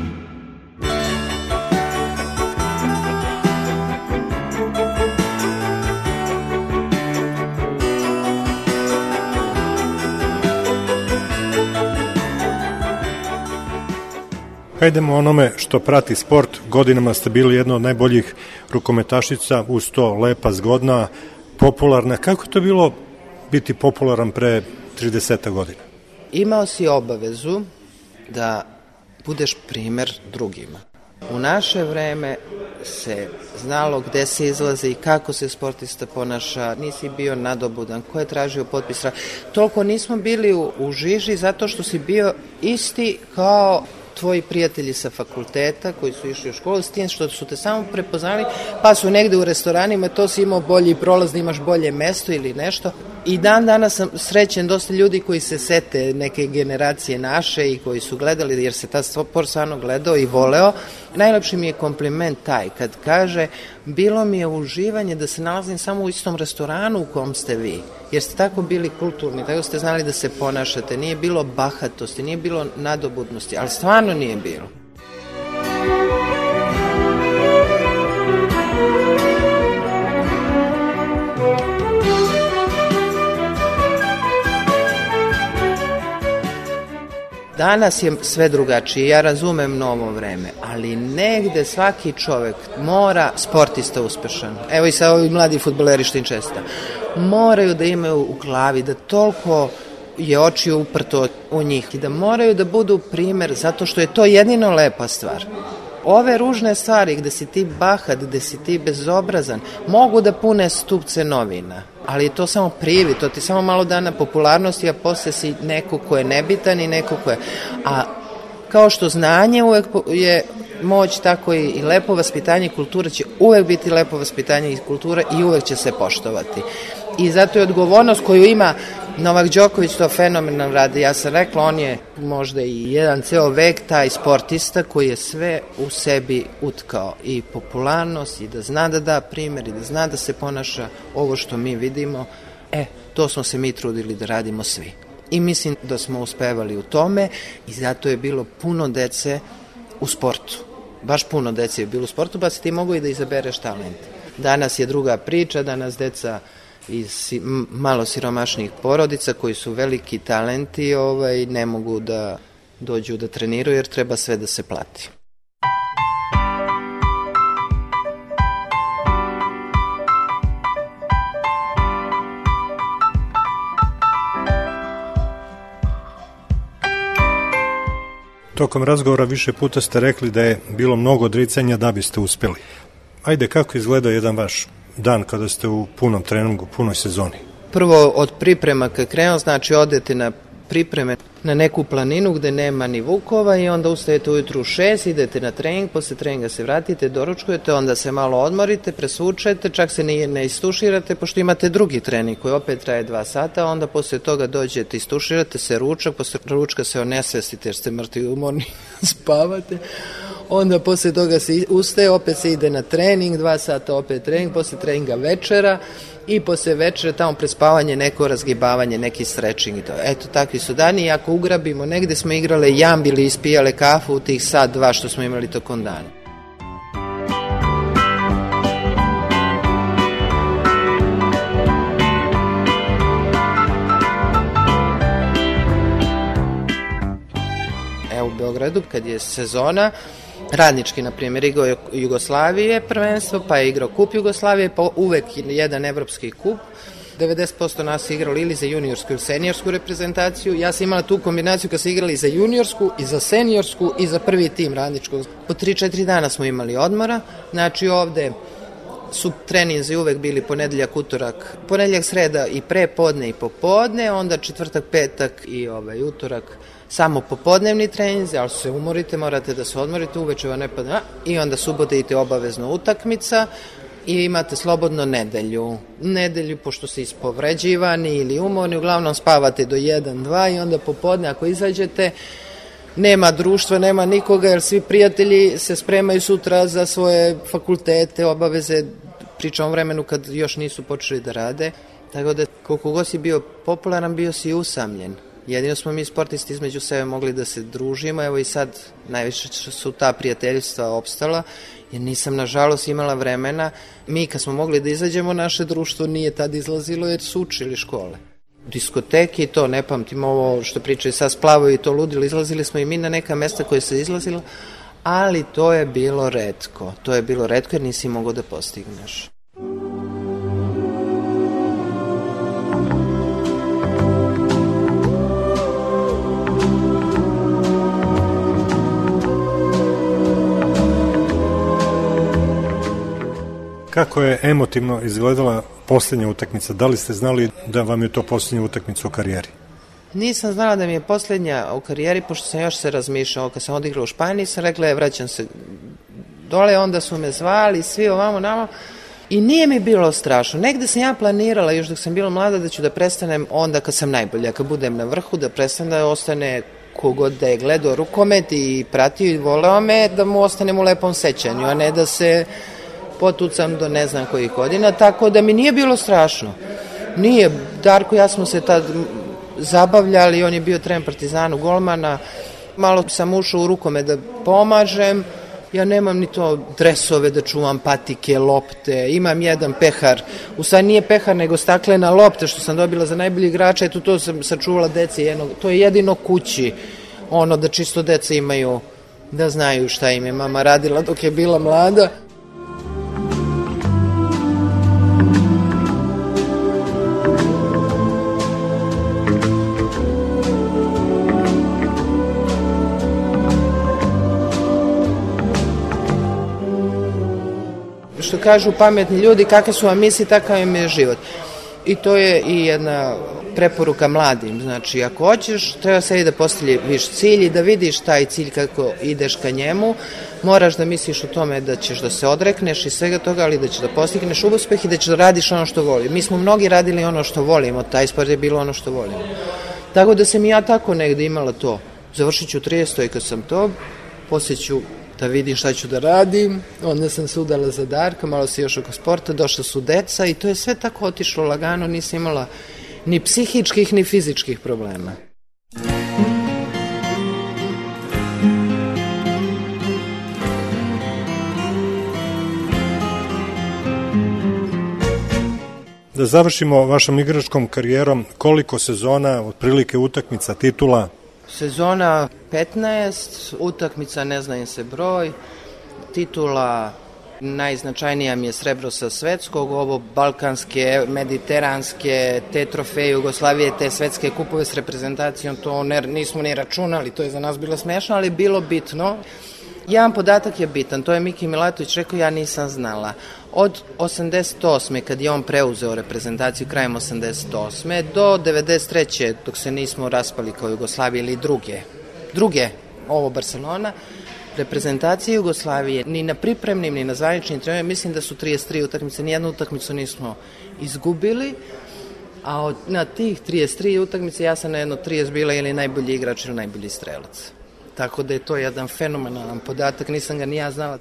Hajdemo onome što prati sport. Godinama ste bili jedna od najboljih rukometašica, uz to lepa, zgodna, popularna. Kako je to bilo biti popularan pre trideset godina? Imao si obavezu da budeš primer drugima. U naše vreme se znalo gde se izlazi i kako se sportista ponaša, nisi bio nadobudan, ko je tražio potpis. Toliko nismo bili u, u žiži zato što si bio isti kao tvoji prijatelji sa fakulteta koji su išli u školu, s tim što su te samo prepoznali, pa su negde u restoranima, to si imao bolji prolaz, da imaš bolje mesto ili nešto. I dan danas sam srećen dosta ljudi koji se sete neke generacije naše i koji su gledali, jer se ta sport stvarno gledao i voleo. Najlepši mi je kompliment taj kad kaže bilo mi je uživanje da se nalazim samo u istom restoranu u kom ste vi, jer ste tako bili kulturni, tako ste znali da se ponašate, nije bilo bahatosti, nije bilo nadobudnosti, ali stvarno nije bilo. Danas je sve drugačije, ja razumem novo vreme, ali negde svaki čovek mora, sportista uspešan, evo i sa ovi mladi fudbaleri što im česta, moraju da imaju u glavi da toliko je oči uprto u njih i da moraju da budu primer zato što je to jedino lepa stvar. Ove ružne stvari gde si ti bahat, gde si ti bezobrazan, mogu da pune stupce novina, ali je to samo privid, to ti samo malo dana popularnosti, a posle si neko ko je nebitan i neko ko je... A kao što znanje uvek je moć, tako i lepo vaspitanje i kultura će uvek biti lepo vaspitanje i kultura i uvek će se poštovati. I zato je odgovornost koju ima Novak Đoković, to fenomenalno radi. Ja sam rekla, on je možda i jedan ceo vek taj sportista koji je sve u sebi utkao. I popularnost, i da zna da da primer, i da zna da se ponaša ovo što mi vidimo. E, to smo se mi trudili da radimo svi. I mislim da smo uspevali u tome i zato je bilo puno dece u sportu. Baš puno dece je bilo u sportu, pa si ti mogu i da izabereš talent. Danas je druga priča, danas deca iz malo siromašnih porodica koji su veliki talenti ovaj, ne mogu da dođu da treniraju jer treba sve da se plati. Tokom razgovora više puta ste rekli da je bilo mnogo odricanja da biste uspeli. Ajde, kako izgleda jedan vaš dan kada ste u punom treningu, punoj sezoni? Prvo od priprema kad krenu, znači odete na pripreme na neku planinu gde nema ni vukova i onda ustajete ujutru u šest, idete na trening, posle treninga se vratite, doručkujete, onda se malo odmorite, presvučete, čak se ne, ne istuširate, pošto imate drugi trening koji opet traje dva sata, onda posle toga dođete, istuširate se ručak, posle ručka se onesvestite jer ste mrtvi umorni, spavate. Onda posle toga se ustaje, opet se ide na trening, dva sata opet trening, posle treninga večera i posle večera tamo prespavanje, neko razgibavanje, neki stretching i to. Eto, takvi su dani i ako ugrabimo, negde smo igrale jambi ili ispijale kafu u tih sat, dva što smo imali tokom dana. Evo u Beogradu, kad je sezona, Radnički, na primjer, igrao Jugoslavije prvenstvo, pa je igrao kup Jugoslavije, pa uvek jedan evropski kup. devedeset posto nas je igralo ili za juniorsku ili seniorsku reprezentaciju. Ja sam imala tu kombinaciju kad sam igrala i za juniorsku, i za seniorsku, i za prvi tim Radničkog. Po tri četiri dana smo imali odmora, znači ovde su treninzi uvek bili ponedeljak, utorak, ponedeljak, sreda i prepodne i popodne, onda četvrtak, petak i ovaj utorak samo popodnevni treninzi, ali se umorite, morate da se odmorite, uveče vam ne pada, i onda subote idete obavezno utakmica i imate slobodno nedelju. Nedelju, pošto ste ispovređivani ili umorni, uglavnom spavate do jedan, dva i onda popodne ako izađete, nema društva, nema nikoga, jer svi prijatelji se spremaju sutra za svoje fakultete, obaveze, pričam o vremenu kad još nisu počeli da rade, tako da koliko god si bio popularan, bio si usamljen. Jedino smo mi sportisti između sebe mogli da se družimo, evo i sad najviše su ta prijateljstva opstala, jer nisam nažalost imala vremena. Mi kad smo mogli da izađemo, naše društvo nije tad izlazilo jer su učili škole. Diskoteke i to, ne pamtim ovo što pričaju sad splavovi i to ludilo, izlazili smo i mi na neka mesta koje se izlazilo, ali to je bilo retko, to je bilo retko jer nisi mogao da postigneš. Kako je emotivno izgledala posljednja utakmica? Da li ste znali da vam je to posljednja utakmica u karijeri? Nisam znala da mi je posljednja u karijeri, pošto sam još se razmišljala, kad sam odigrala u Španiji, sam rekla, je, vraćam se dole, onda su me zvali, svi ovamo, namo, I nije mi bilo strašno. Negde sam ja planirala, još dok sam bila mlada, da ću da prestanem onda kad sam najbolja, kad budem na vrhu, da prestanem da ostane kogod da je gledao rukomet i pratio i voleo me, da mu ostanem u lepom sećanju, a ne da se potucam do ne znam kojih godina, tako da mi nije bilo strašno. Nije, Darko i ja smo se tad zabavljali, on je bio trener Partizanu golmana, malo sam ušao u rukomet da pomažem, ja nemam ni to dresove da čuvam, patike, lopte, imam jedan pehar, u stvari nije pehar nego staklena lopta što sam dobila za najbolji igrača, eto to sam sačuvala deci, jedno, to je jedino kući, ono da čisto deca imaju, da znaju šta im je mama radila dok je bila mlada. Što kažu pametni ljudi, kakve su vam misli, takav im je život. I to je i jedna preporuka mladim. Znači, ako hoćeš, treba sebi da postaviš cilj i da vidiš taj cilj kako ideš ka njemu. Moraš da misliš o tome da ćeš da se odrekneš i svega toga, ali da ćeš da postigneš uspeh i da ćeš da radiš ono što voliš. Mi smo mnogi radili ono što volimo, taj sport je bilo ono što volimo. Tako da sam i ja tako negde imala to. Završit ću trideset i kad sam to, poslije ću da vidim šta ću da radim, onda sam se udala za Darka, malo se još oko sporta, došla su deca i to je sve tako otišlo lagano, nisam imala ni psihičkih ni fizičkih problema. Da završimo vašom igračkom karijerom, koliko sezona, otprilike utakmica, titula? Sezona petnaest, utakmica ne znam se broj, titula najznačajnija mi je srebro sa svetskog, ovo balkanske, mediteranske, te trofeje Jugoslavije, te svetske kupove s reprezentacijom, to ne, nismo ni računali, to je za nas bilo smešno, ali bilo bitno. Jedan podatak je bitan, to je Miki Milatović rekao, ja nisam znala. Od osamdeset osme kad je on preuzeo reprezentaciju krajem osamdeset osme do devedeset treće dok se nismo raspali kao Jugoslavije ili druge, druge, ovo Barcelona, reprezentacije Jugoslavije ni na pripremnim ni na zvaničnim treninzima, mislim da su trideset tri utakmice, nijednu utakmicu nismo izgubili, a od, na tih trideset tri utakmice ja sam na jedno trideset bila ili najbolji igrač ili najbolji strelac. Tako da je to jedan fenomenalan podatak, nisam ga ni ja znala.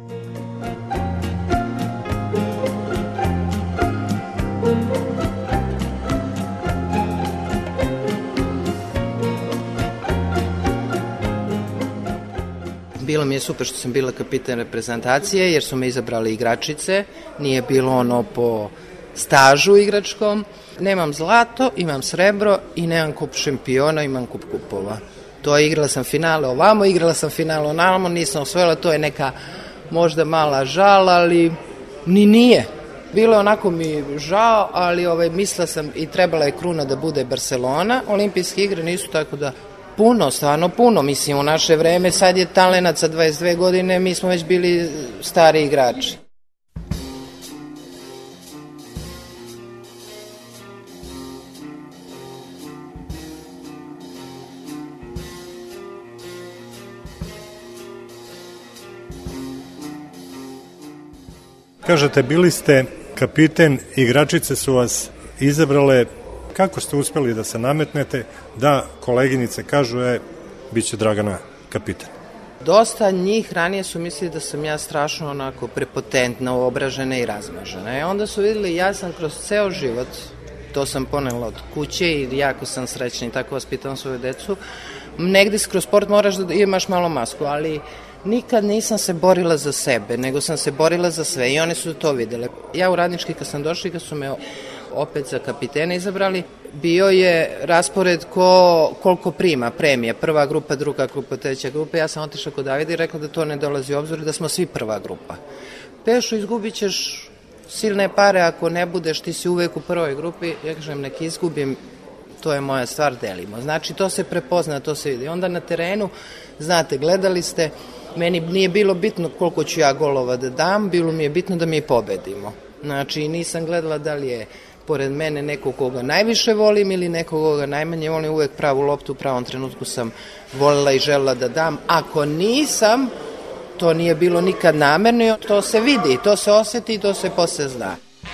Bilo mi je super što sam bila kapitan reprezentacije, jer su me izabrali igračice, nije bilo ono po stažu igračkom. Nemam zlato, imam srebro i nemam kup šampiona, imam kup kupova. To je, igrala sam finale ovamo, igrala sam finale onamo, nisam osvojila, to je neka možda mala žal, ali ni nije. Bilo je onako mi žao, ali ovaj, mislila sam i trebala je kruna da bude Barcelona, olimpijske igre nisu, tako da puno, stvarno puno, mislim u naše vreme, sad je talenat sa dvadeset dve godine, mi smo već bili stari igrači. Kažete, bili ste kapiten, igračice su vas izabrale. Kako ste uspjeli da se nametnete da koleginice kažu, je, bit će Dragana kapitan? Dosta njih ranije su mislili da sam ja strašno onako prepotentna, uobražena i razmažena. I onda su vidjeli, ja sam kroz ceo život, to sam ponela od kuće i jako sam srećna i tako vaspitavam svoju decu, negdje kroz sport moraš da imaš malo masku, ali nikad nisam se borila za sebe, nego sam se borila za sve i one su to vidjele. Ja u Radnički kad sam došla i kad su me opet za kapitena izabrali, bio je raspored ko, koliko prima premije, prva grupa, druga grupa, treća grupa. Ja sam otišla kod Davida i rekla da to ne dolazi u obzir, da smo svi prva grupa. Pešo, izgubit ćeš silne pare ako ne budeš, ti si uvek u prvoj grupi. Ja kažem, nek izgubim, to je moja stvar, delimo. Znači, to se prepozna, to se vidi. Onda na terenu, znate, gledali ste, meni nije bilo bitno koliko ću ja golova da dam, bilo mi je bitno da mi pobedimo. Znači, nisam gledala da li je pored mene neko koga najviše volim ili neko koga najmanje volim, uvek pravu loptu u pravom trenutku sam volila i želela da dam. Ako nisam, To nije bilo nikad namerno, to se vidi, to se osjeti i to se posle zna.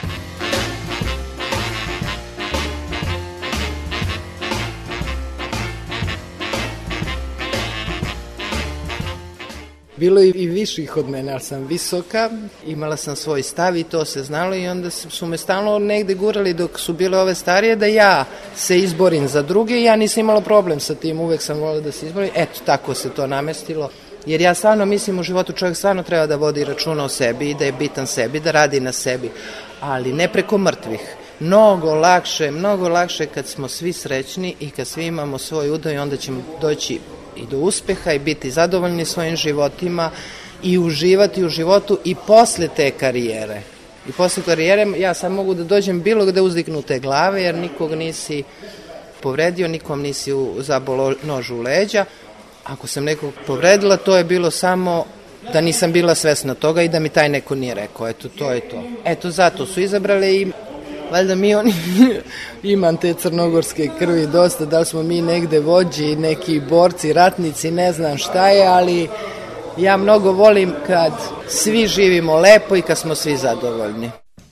Bilo je i viših od mene, ali sam visoka, imala sam svoj stav i to se znalo i onda su me stalno negde gurali dok su bile ove starije da ja se izborim za druge i ja nisam imala problem sa tim, uvek sam volila da se izborim, eto tako se to namestilo. Jer ja stvarno mislim u životu čovjek stvarno treba da vodi računa o sebi i da je bitan sebi, da radi na sebi, ali ne preko mrtvih. Mnogo lakše, mnogo lakše kad smo svi srećni i kad svi imamo svoj udoj i onda ćemo doći i do uspeha i biti zadovoljni svojim životima i uživati u životu i posle te karijere. I posle karijere ja sam mogu da dođem bilo gde uzdignute glave jer nikog nisi povredio, nikom nisi zabolo nož u leđa. Ako sam nekog povredila, to je bilo samo da nisam bila svesna toga i da mi taj neko nije rekao. Eto, to je to. Eto, zato su izabrale i valjda mi oni, imam te crnogorske krvi dosta, da li smo mi negde vođi, neki borci, ratnici, ne znam šta je, ali ja mnogo volim kad svi živimo lepo i kad smo svi zadovoljni.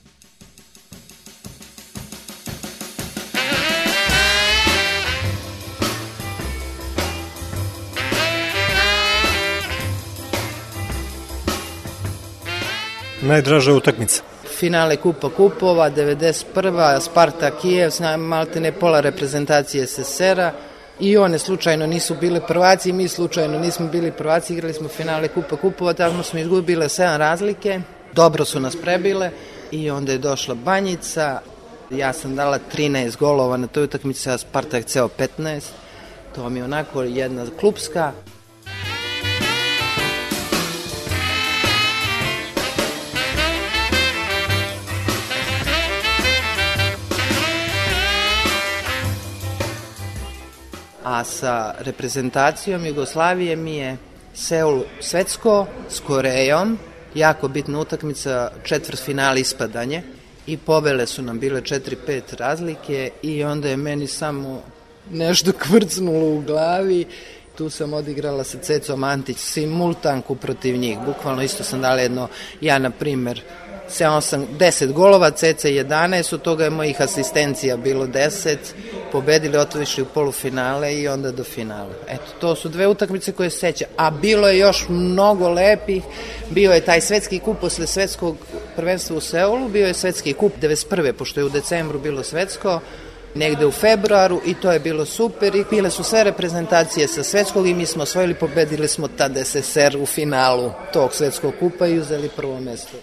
Najdraža utakmica? Finale Kupa kupova, devedeset prva Sparta Kijev, maltene pola reprezentacije es es er a i one slučajno nisu bile prvaci i mi slučajno nismo bili prvaci, igrali smo finale Kupa kupova, tamo smo izgubile sedam razlike, dobro su nas prebile i onda je došla Banjica, ja sam dala trinaest golova na toj utakmici, a Sparta je ceo petnaest, to mi je onako jedna klupska. A sa reprezentacijom Jugoslavije mi je Seul svetsko s Korejom, jako bitna utakmica, četvrtfinale ispadanje i pobele su nam bile četiri pet razlike i onda je meni samo nešto kvrcnulo u glavi. Tu sam odigrala sa Cecom Antić simultanku protiv njih, bukvalno isto sam dala jedno, ja na primer sedam osam deset golova, Ceca jedanaest, od toga je mojih asistencija bilo deset, pobedili, otišli u polufinale i onda do finala. Eto, to su dve utakmice koje se seća, a bilo je još mnogo lepih, bio je taj svetski kup posle svetskog prvenstva u Seulu, bio je svetski kup devedeset prve pošto je u decembru bilo svetsko, negde u februaru i to je bilo super i bile su sve reprezentacije sa svetskog i mi smo osvojili, pobedili smo tad es es er u finalu tog svetskog kupa i uzeli prvo mesto.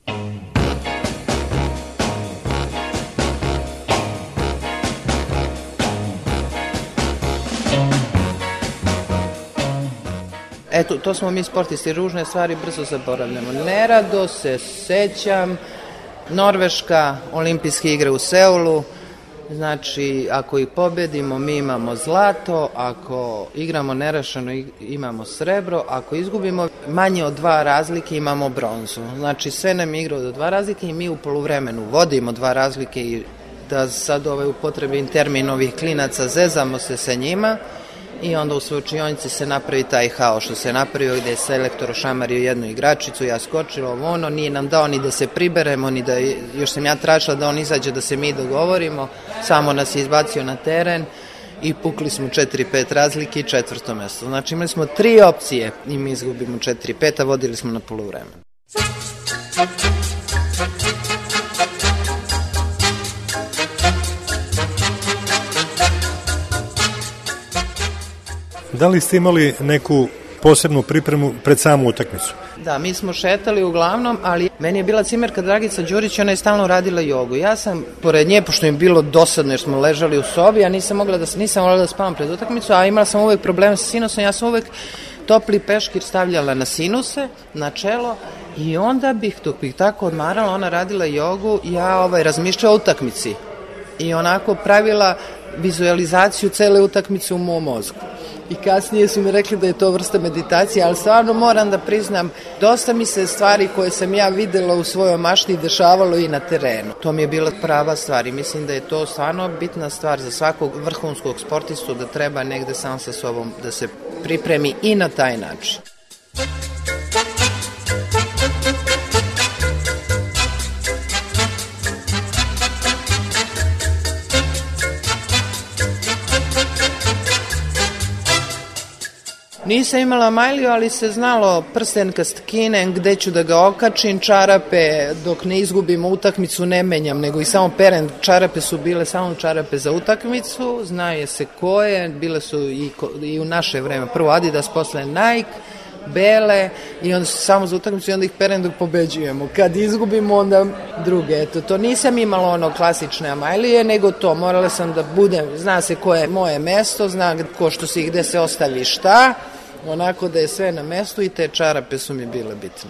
Eto, to smo mi sportisti, ružne stvari brzo zaboravljamo. Nerado se sećam, Norveška, olimpijske igre u Seulu, znači ako ih pobedimo mi imamo zlato, ako igramo nerešeno imamo srebro, ako izgubimo manje od dva razlike imamo bronzu. Znači sve nam je igrao do dva razlike i mi u poluvremenu vodimo dva razlike i da sad ovaj upotrebim termin ovih klinaca, zezamo se sa njima. I onda u sveučionici se napravi taj haos što se napravio gde je selektor ošamario jednu igračicu, ja skočila ovo ono, nije nam dao ni da se priberemo, ni da, još sam ja tražila da on izađe da se mi dogovorimo, samo nas je izbacio na teren i pukli smo četiri pet razlike i četvrto mesto. Znači imali smo tri opcije i mi izgubimo četiri pet, a vodili smo na poluvremenu. Da li ste imali neku posebnu pripremu pred samu utakmicu? Da, mi smo šetali uglavnom, ali meni je bila cimerka Dragica Đurić, ona je stalno radila jogu. Ja sam, pored nje, pošto mi je bilo dosadno jer smo ležali u sobi, ja nisam mogla da, nisam mogla da spavam pred utakmicu, a imala sam uvek problema sa sinusom, ja sam uvek topli peškir stavljala na sinuse, na čelo i onda bih, dok bih tako odmarala, ona radila jogu, ja ovaj, razmišljala o utakmici i onako pravila vizualizaciju cele utakmice u mom mozgu. I kasnije su mi rekli da je to vrsta meditacije, ali stvarno moram da priznam, dosta mi se stvari koje sam ja videla u svojoj mašti dešavalo i na terenu. To mi je bila prava stvar i mislim da je to stvarno bitna stvar za svakog vrhunskog sportistu, da treba negde sam sa sobom da se pripremi i na taj način. Nisam imala majliju, ali se znalo prsten kad skinem, gde ću da ga okačim, čarape dok ne izgubimo utakmicu ne menjam, nego i samo perem, čarape su bile samo čarape za utakmicu, znaje se koje, bile su i, i u naše vreme, prvo Adidas, posle Nike, bele i onda su samo za utakmicu i onda ih perem dok pobeđujemo. Kad izgubimo onda druge. Eto, to nisam imala ono klasične amajlije, nego to, morala sam da budem, zna se koje je moje mesto, zna ko što se gde se ostavi šta, onako da je sve na mestu i te čarape su mi bile bitne.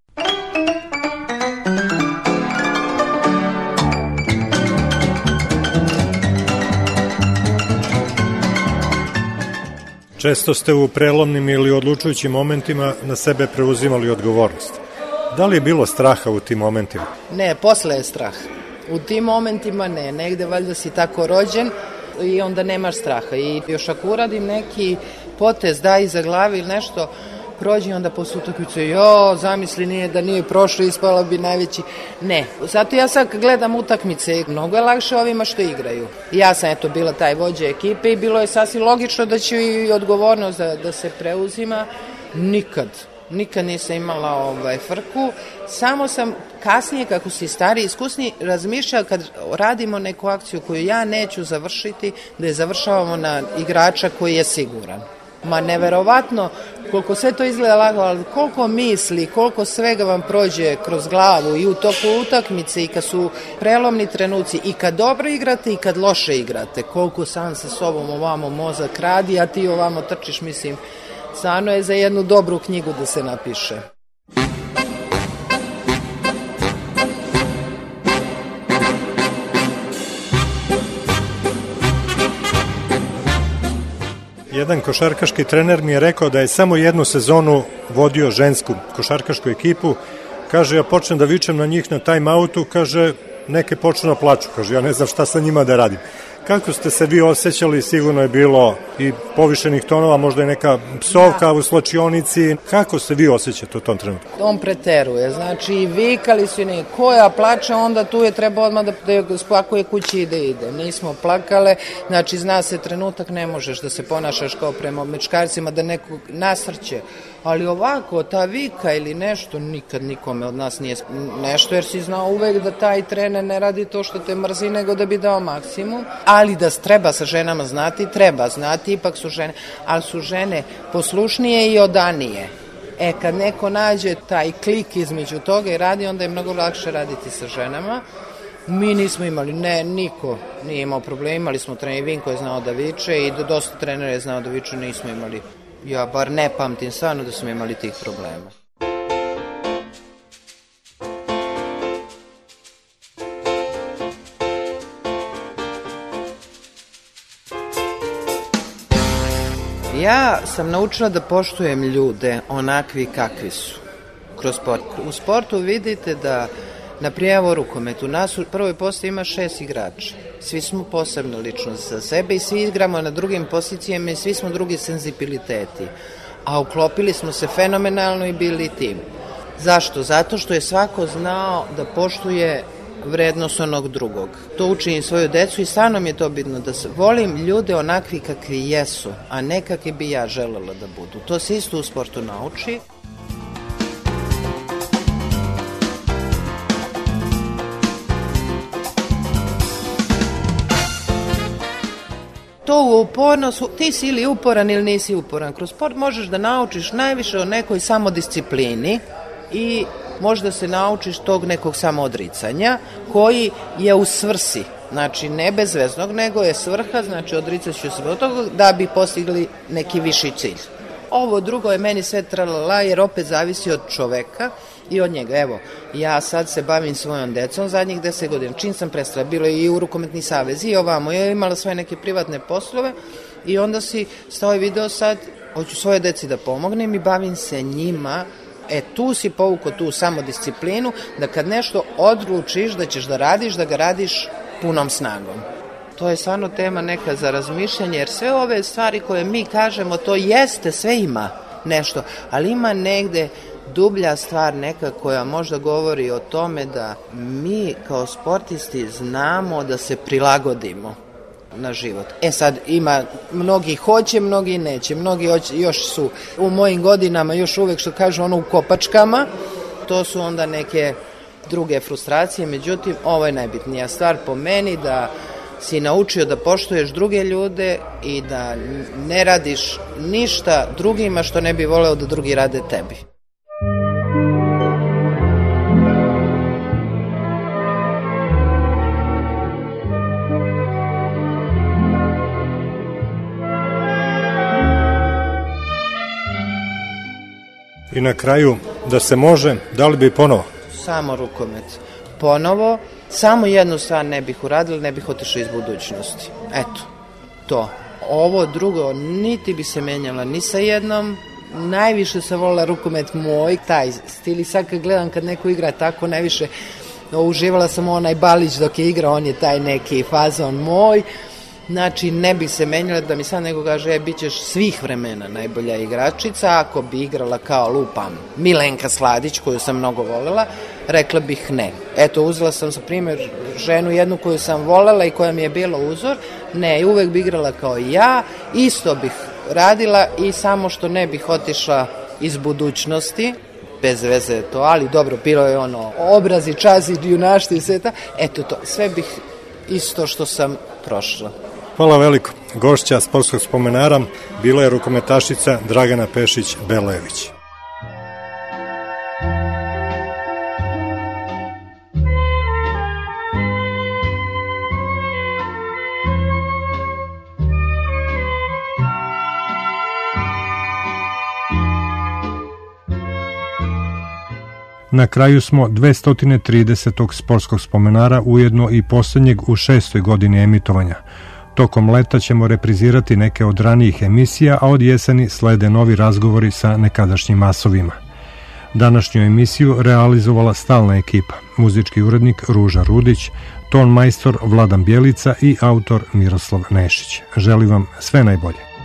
Često ste u prelomnim ili odlučujućim momentima na sebe preuzimali odgovornost. Da li je bilo straha u tim momentima? Ne, posle je strah. U tim momentima ne, negde valjda si tako rođen i onda nemaš straha. I još ako uradim neki potez, da iza glavi ili nešto, prođe onda posle utakmice, jo, zamisli nije da nije prošlo, ispala bi najveći. Ne, zato ja sad gledam utakmice, mnogo je lakše ovima što igraju. Ja sam eto bila taj vođa ekipe i bilo je sasvim logično da će i odgovornost da, da se preuzima. Nikad, nikad nisam imala ovaj frku, samo sam kasnije, kako si stari iskusni, razmišljala kad radimo neku akciju koju ja neću završiti, da je završavamo na igrača koji je siguran. Ma neverovatno koliko sve to izgleda lako, ali koliko misli, koliko svega vam prođe kroz glavu i u toku utakmice i kad su prelomni trenuci i kad dobro igrate i kad loše igrate, koliko sam sa sobom ovamo mozak radi, a ti ovamo trčiš, mislim, stvarno je za jednu dobru knjigu da se napiše. Jedan košarkaški trener mi je rekao da je samo jednu sezonu vodio žensku košarkašku ekipu. Kaže, ja počnem da vičem na njih na time-outu, kaže, neke počnu da plaču. Kaže, ja ne znam šta sa njima da radim. Kako ste se vi osjećali? Sigurno je bilo i povišenih tonova, možda je neka psovka u slačionici. Kako se vi osjećate u tom trenutku? On preteruje, znači vikali su ne, koja plače, onda tu je treba odmah da, da spakuje kući i da ide. Nismo plakale, znači zna se trenutak, ne možeš da se ponašaš kao prema mečkarcima, da nekog nasrće. Ali ovako, ta vika ili nešto, nikad nikome od nas nije nešto, jer si znao uvek da taj trener ne radi to što te mrzi, nego da bi dao maksimum. Ali da treba sa ženama znati, treba znati, ipak su žene, ali su žene poslušnije i odanije. E, kad neko nađe taj klik između toga i radi, onda je mnogo lakše raditi sa ženama. Mi nismo imali, ne, niko nije imao problema, imali smo trener Vinko je znao da viče i dosta trenera je znao da viče, nismo imali. Ja bar ne pamtim stvarno da smo imali tih problema. Ja sam naučila da poštujem ljude onakvi kakvi su kroz sport. U sportu vidite da na prijavu rukometu nas u prvoj postaji ima šest igrača. Svi smo posebno ličnost za sebe i svi igramo na drugim pozicijama i svi smo drugi senzibiliteti. A uklopili smo se fenomenalno i bili tim. Zašto? Zato što je svako znao da poštuje vrednost onog drugog. To učim svoju decu i stvarno mi je to bitno da se volim ljude onakvi kakvi jesu, a ne kakvi bi ja želela da budu. To se isto u sportu nauči. To u upornosti, ti si ili uporan ili nisi uporan. Kroz sport možeš da naučiš najviše o nekoj samodisciplini i možda se naučiš tog nekog samoodricanja koji je u svrsi, znači ne bezveznog, nego je svrha, znači odricat ću se od toga da bi postigli neki viši cilj. Ovo drugo je meni sve tralala jer opet zavisi od čoveka i od njega. Evo, ja sad se bavim svojom decom zadnjih deset godina. Čim sam prestala, bilo je i u rukometni savez i ovamo, ja imala svoje neke privatne poslove i onda si stao i video sad, hoću svoje deci da pomognem i bavim se njima. E, tu si povukao tu samodisciplinu, da kad nešto odlučiš da ćeš da radiš, da ga radiš punom snagom. To je stvarno tema neka za razmišljanje, jer sve ove stvari koje mi kažemo, to jeste, sve ima nešto, ali ima negde dublja stvar neka koja možda govori o tome da mi kao sportisti znamo da se prilagodimo. na život. E sad, ima, mnogi hoće, mnogi neće, mnogi hoće, još su u mojim godinama, još uvek što kažu ono u kopačkama, to su onda neke druge frustracije, međutim, ovo je najbitnija stvar po meni, da si naučio da poštuješ druge ljude i da ne radiš ništa drugima što ne bi voleo da drugi rade tebi. I na kraju, da se može, da li bi ponovo? Samo rukomet. Ponovo, samo jednu stvar ne bih uradila, ne bih otišla iz budućnosti. Eto, to. Ovo drugo, niti bi se menjala ni sa jednom. Najviše sam volila rukomet moj, taj stil, i sad kad gledam kad neko igra tako, najviše uživala sam onaj Balić dok je igrao, on je taj neki fazon moj. Znači, ne bi se menjala da mi sad neko kaže, e, bit ćeš svih vremena najbolja igračica. Ako bi igrala kao lupam Milenka Sladić, koju sam mnogo volela, rekla bih ne. Eto, uzela sam za primjer ženu jednu koju sam volela i koja mi je bila uzor. Ne, uvek bi igrala kao ja, isto bih radila i samo što ne bih otišla iz budućnosti, bez veze to, ali dobro, bilo je ono obrazi, čazi, junaštvo i sveta. Eto to, sve bih isto što sam prošla. Hvala veliko. Gošća sportskog spomenara bila je rukometašica Dragana Pešić-Belević. Na kraju smo dvesta tridesetog sportskog spomenara, ujedno i posljednjeg u šestoj godini emitovanja. Tokom leta ćemo reprizirati neke od ranijih emisija, a od jeseni slede novi razgovori sa nekadašnjim masovima. Današnju emisiju realizovala stalna ekipa, muzički urednik Ruža Rudić, ton majstor Vladan Bjelica i autor Miroslav Nešić. Želim vam sve najbolje.